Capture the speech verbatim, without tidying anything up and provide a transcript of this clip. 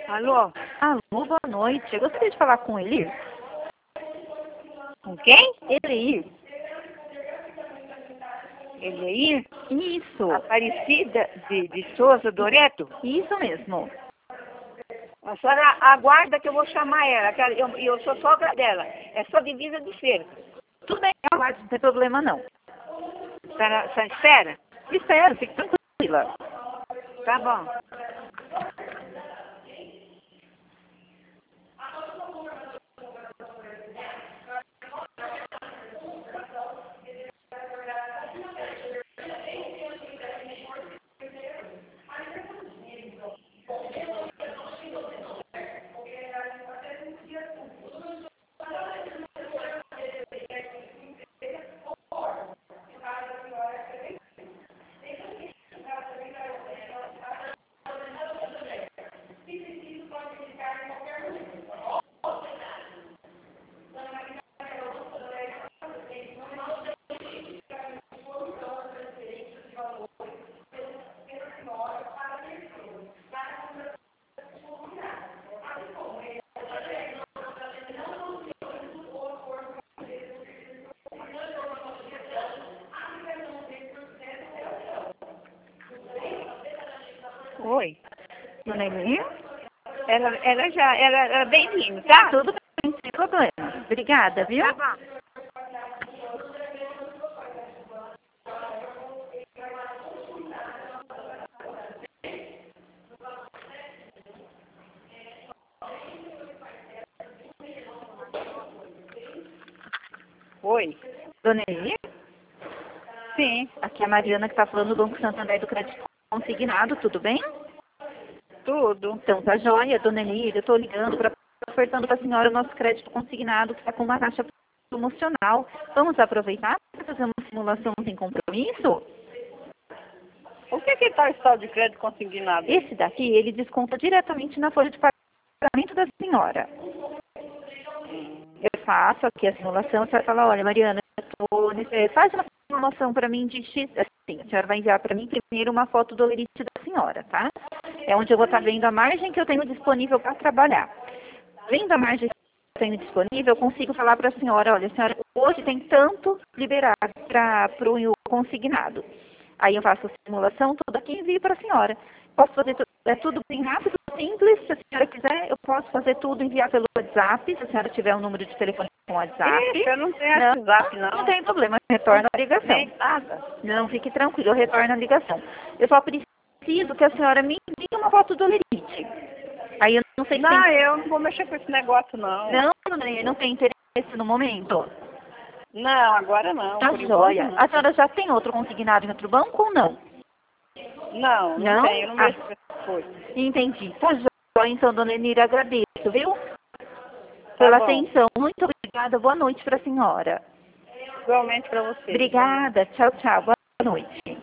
Alô? Alô, boa noite. Eu gostaria de falar com ele. Com quem? Ele. Eleir? Isso. Aparecida de, de Souza Doreto? Isso mesmo. A senhora aguarda que eu vou chamar ela, que ela- eu, eu sou sogra dela. É só divisa de feira. Tudo bem, eu aguardo, não tem problema não. A senhora, a senhora espera? Espero, fique tranquila. Tá bom. Oi. Dona Eli? Ela, ela já, ela, ela bem vindo, tá? Tudo bem, sem problema. Obrigada, viu? Tá bom. Oi. Dona Eli? Sim, Aqui é a Mariana que está falando do Banco Santander do Crédito Consignado, tudo bem? tudo. Então, tá joia, Dona Eli, eu estou ligando para ofertando para a senhora o nosso crédito consignado que está com uma taxa promocional. Vamos aproveitar para fazer uma simulação sem compromisso? O que que tá esse tal de crédito consignado? Esse daqui, ele desconta diretamente na folha de pagamento da senhora. Eu faço aqui a simulação, a senhora fala, olha, Mariana, eu tô nesse- faz uma simulação para mim de X, assim, a senhora vai enviar para mim primeiro uma foto do limite da senhora, tá? É onde eu vou estar vendo a margem que eu tenho disponível para trabalhar. Vendo a margem que eu tenho disponível, eu consigo falar para a senhora, olha, senhora, hoje tem tanto liberado para o consignado. Aí eu faço a simulação toda aqui e envio para a senhora. Posso fazer tudo, é tudo bem rápido, simples. Se a senhora quiser, eu posso fazer tudo, enviar pelo WhatsApp. Se a senhora tiver um número de telefone com WhatsApp. Ixi, eu não tenho Não, WhatsApp, não. não tem problema, retorno a ligação. Nem nada. Não, fique tranquilo, eu retorno a ligação. Eu só preciso que a senhora me envie uma foto do limite. Aí eu não sei se Não, tem... eu não vou mexer com esse negócio, não. Não, não, não tem interesse no momento. Não, agora não. Tá por enquanto, joia. não. A senhora já tem outro consignado em outro banco ou não? Não, não, Não? tem, eu não Ah. mexo com essas coisas. Entendi. Tá joia, então, dona Enira, agradeço, viu? Tá Pela bom. atenção. Muito obrigada. Boa noite para a senhora. Igualmente pra você. Obrigada. Tchau, tchau. Boa noite.